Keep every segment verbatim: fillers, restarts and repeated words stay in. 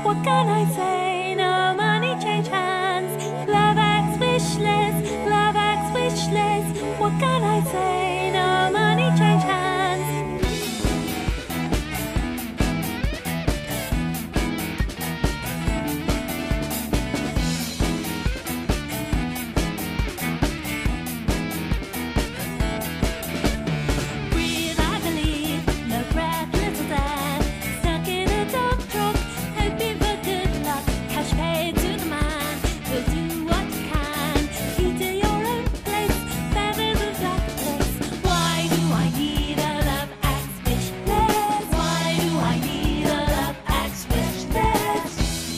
What can I say? No money change hands. Love X wish list, Love X wish list. What can I say? No money change hands. Breathe, I believe, no breath, little death. Stuck in a dark truck, hoping for good luck. Cash paid to the man, he'll do what he can. Key to your own place, feathers of black lace. Why do I need a Love X wish list? Why do I need a Love X wish list?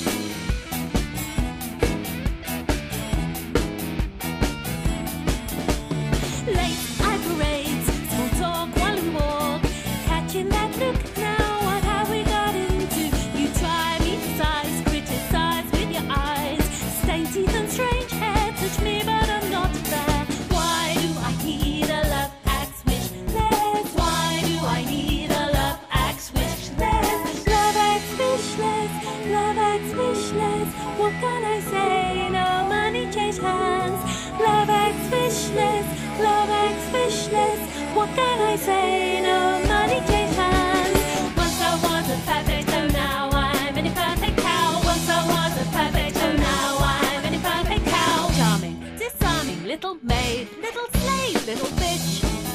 Late I parade, small talk while we walk. Catching that look now, what have we got into? You try me to size, criticize with your eyes. Stained teeth and strange hair, touch me but I'm not there. Why do I need a Love X wish list? Why do I need a Love X wish list? Love X wish list, Love X wish list. What can I say? No money change hands. Love X wish list, Love X wish list. What can I say? No money change hands. Once I was a perfect, oh now I'm an imperfect cow. Once I was a perfect, oh now I'm an imperfect cow. Charming, disarming, little maid, little slave, little bitch.